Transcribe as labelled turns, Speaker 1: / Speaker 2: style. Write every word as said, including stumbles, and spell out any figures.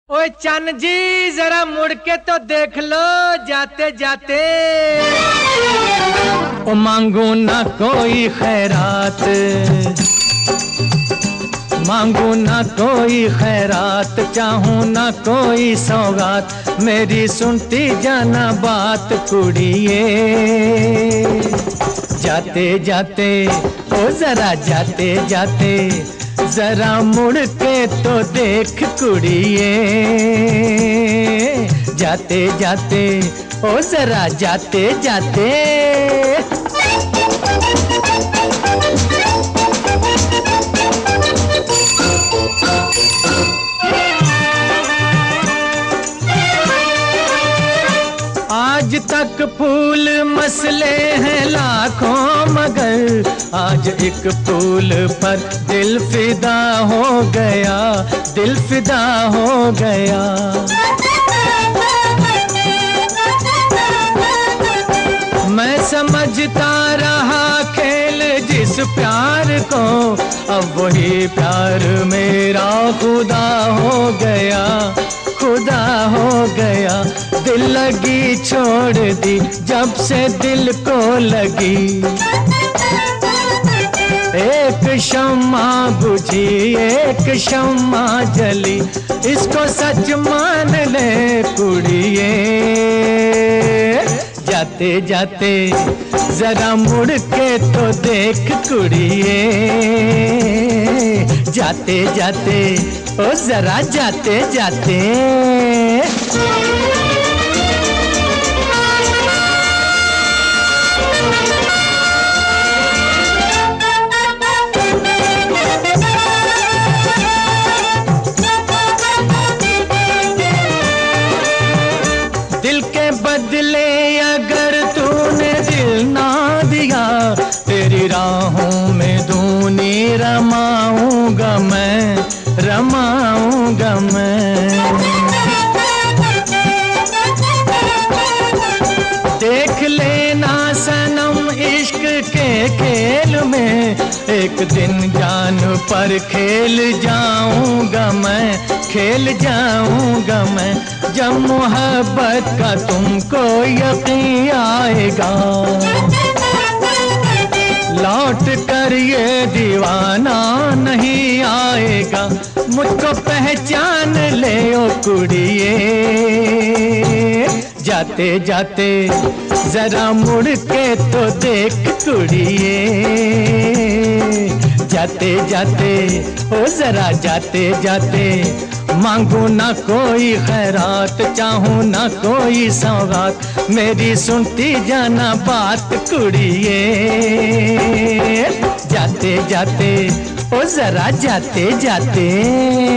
Speaker 1: ओए चन्न जी जरा मुड़ के तो देख लो जाते जाते।
Speaker 2: ओ मांगू ना कोई खैरात, मांगू ना कोई खैरात, चाहूं ना कोई सौगात, मेरी सुनती जाना बात कुड़िए। जाते जाते ओ जरा जाते जाते, जरा मुड़ के तो देख कुड़िए। जाते जाते ओ जरा जाते जाते। आज तक फूल मसले हैं लाखों, मगर आज एक फूल पर दिल फिदा हो गया, दिल फिदा हो गया। मैं समझता रहा खेल जिस प्यार को, अब वही प्यार मेरा खुदा हो गया, खुदा हो गया। दिल लगी छोड़ दी जब से दिल को लगी, एक शम्मा बुझी एक शम्मा जली, इसको सच मान ले कुड़िए। जाते जाते जरा मुड़ के तो देख कुड़िए। जाते जाते ओ जरा जाते जाते। दिल के बदले अगर तूने दिल ना दिया, तेरी राहों में दूनी रमाऊंगा मैं, रमाऊंगा मैं। देख लेना सनम इश्क के खेल में, एक दिन जान पर खेल जाऊंगा मैं, खेल जाऊंगा मैं। जब मोहब्बत का तुमको यकीन आएगा, लौट कर ये दीवाना नहीं आएगा, मुझको पहचान ले ओ कुड़िए। जाते जाते जरा मुड़ के तो देख कुड़िए। जाते जाते ओ जरा जाते जाते, मांगू ना कोई खैरात, चाहूं ना कोई सौगात, मेरी सुनती जाना बात कुड़िए। जाते जाते ओ जरा जाते जाते।